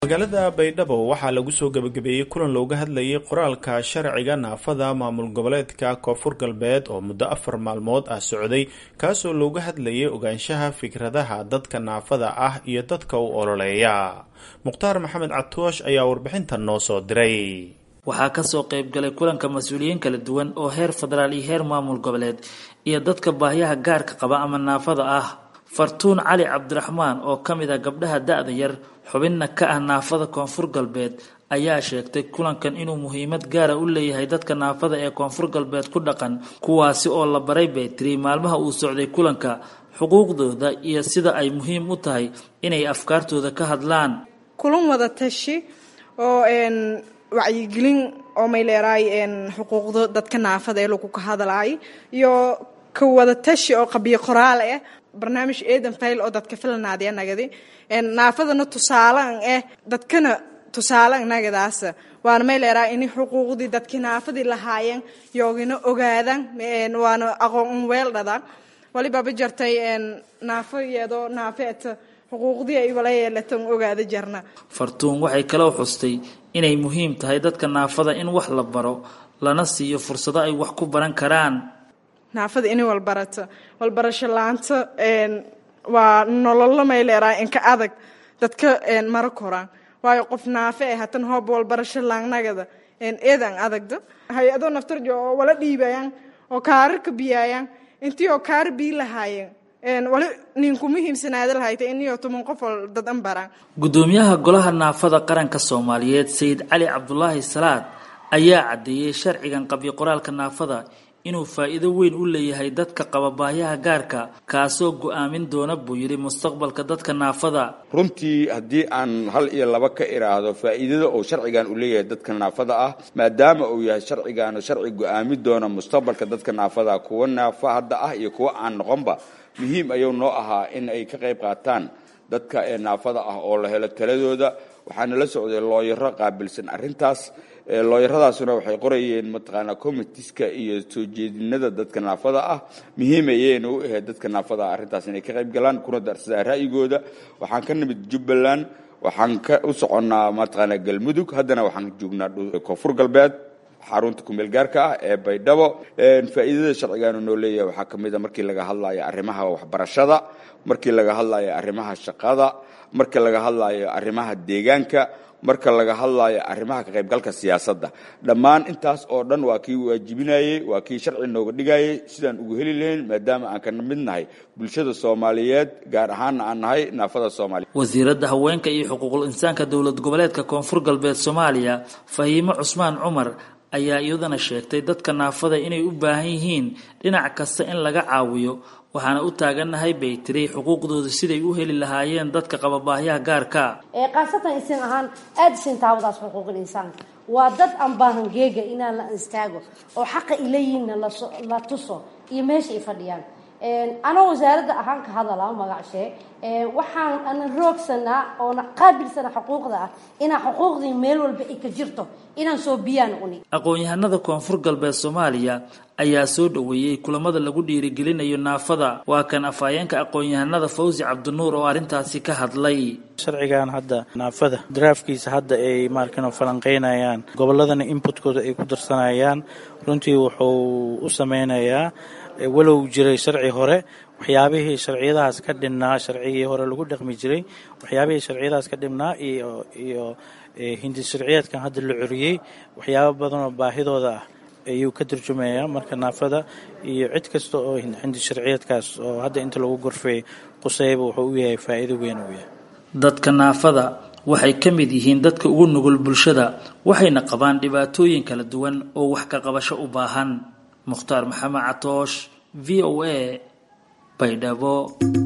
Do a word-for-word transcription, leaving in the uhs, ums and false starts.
magaalada Baydhabo waxaa lagu soo gabagabeeyay kulan looga hadlayay qoraalka sharciga naafada maamul goboleedka Koonfur Galbeed oo muddo afar maalmood ah socday kaasoo looga hadlayay ogaanshaha fikradaha dadka naafada ah iyo dadka u ololeeya. Mukhtaar Maxamed Catoosh ayaa warbixintan noo soo diray. waxaa ka soo qayb galay kulanka mas'uuliyiin kala duwan oo heer federaal iyo heer maamul goboleed iyo dadka baahiyaha gaarka qaba ama naafada ah. Fartuun Cali Cabdiraxmaan oo kamid ah gabdhaha da'da yar xubinna ka ah naafada Koonfur Galbeed ayaa sheegtay kulankan inuu muhiimad gaar ah u leeyahay dadka naafada ee Koonfur Galbeed ku dhaqan kuwaasi oo la baray Baytri maalmaha uu socday kulanka xuquuqdooda iyo sida ay muhiim u tahay inay afkaartooda ka hadlaan. kulan wada tashi oo een wacyigelin oo meeleeray een xuquuqda dadka naafada ee lagu ka hadlaay iyo ka wada tashi oo qabiyo qoraal ah barnaamij eedan fayl oo dadka filanaadaya nagadi een naafadana tusaalaan eh dadkana tusaalaan nagadaas waana meeleeray in xuquuqdii dadka naafadii lahaayeen yoogina ogaadaan een waana aqoon weel dhada waliba bajartay een naafayado naafeet xuquuqdii ay wala yeelataan ogaada jarna. Fartuun waxay kala xustay inay muhiim tahay dadka naafada in wax la baro lana siiyo fursado ay wax ku baran karaan. naafada in wal barato wal barasho laanta een waa nolol la meeleeray in ka adag dadka een mar koraan waayo qof naafe ah hatan hoob wal barasho laanagada een eedan adagda hay'ado naftarjo wala dhiibayaan oo kaarka biyayaan intii oo kaar bii lahaayeen een wali ninku muhiimsanaada lahayd in iyo toban qof dad an baraan. Gudoomiyaha golaha naafada qaranka Soomaaliyeed Sayid Cali Cabdullaahi Salaad ayaa cadeeyay sharcigan qabiyo qoraalka naafada inuu faa'iido weyn u leeyahay dadka qaba baahiyaha gaarka kaasoo go'aamin doona buu yiri mustaqbalka dadka naafada. runtii haddii aan hal iyo laba ka iraahdo faa'iidada oo sharcigan u leeyahay dadka naafada ah maadaama uu yahay sharcigan sharci go'aamin doona mustaqbalka dadka naafada kuwa naafa hadda ah iyo kuwa aan noqonba muhiim ayuu noo ahaa in ay ka qayb qaataan dadka ee naafada ah oo la helo taladooda. waxaana la socday looyaro qaabilsan arrintaas looyaradaasuna waxay qorayeen mataqaana committeeska iyo soo jeedinada dadka naafada ah muhiim ayeen u ahayd dadka naafada arrintaas inay ka qayb galaan kuna darsadaan ra'yigooda. waxaan ka nimid Jubbaland waxaan ka u soconaa mataqaana Galmudug haddana waxaan joognaa Koonfur Galbeed xarunta ku meel gaarka ah ee Baydhabo. een faa'iidada sharcigan oo leeyahay waxa kamid ah markii laga hadlayo arrimaha waxbarashada markii laga hadlayo arrimaha shaqada markii laga hadlayo arrimaha deegaanka marka laga hadlayo arrimaha ka qaybgalka siyaasadda dhammaan intaas oo dhan waa kii waajibinayay waa kii sharci nooga dhigayay sidaan ugu heli lahayn maadaama aan ka midnahay bulshada Soomaaliyeed gaar ahaan aan nahay naafada Soomaaliyeed. Wasiiradda haweenka iyo xuquuqul insaanka dawlad goboleedka Koonfur Galbeed Soomaaliya Fahiimo Cusmaan Cumar ayaa iyadana sheegtay dadka naafada inay u baahan yihiin dhinac kasta in laga caawiyo waxaana u taaganahay Baytri xuquuqdooda siday u heli lahaayeen dadka qaba baahiyaha gaarka ee qaasatan insan ahaan aad sin taawadaas xuquuqul insaanka waa dad aan baahan geega inaan la istaago oo xaq ilayeen la tuso iyo meesha ay fadhiyaan. een ana wasaaradda ahaan ka hadalaa magacshe ee waxaan aan roogsanaa oo qaabilsana xuquuqda ah ina xuquuqdii meel walba ay ka jirto inaan soo biyaan uni. aqoon-yahanada Koonfur Galbeed Soomaaliya ayaa soo dhaweeyay kulamada lagu dhiirigelinayo naafada. waa kan afayeenka aqoon-yahanada Fawzi Cabdinuur oo arintaasi ka hadlay. sharcigan hadda naafada draafkiisa hadda ay markan falanqeynayaan goboladana inputkooda ay ku darsanayaan runtii wuxuu u sameynayaa walow jiray sharci hore waxyaabihii sharciyadaas ka dhinaa sharcigii hore lagu dhaqmi jiray waxyaabihii sharciyadaas ka dhimnaa iyo iyo hindi sharciyeedkan hadda la curiyay waxyaabo badan oo baahidooda ah ayuu ka turjumayaa marka naafada iyo cid kasta oo hindi sharciyeedkaas oo hadda inta lagu gorfay qusayba wuxuu u yahay faa'iido weyn u yahay. dadka naafada waxay ka mid yihiin dadka ugu nugul bulshada waxayna qabaan dhibaatooyin kala duwan oo wax ka qabasho u baahan. Mukhtaar Maxamed Catoosh V O A Baydhabo.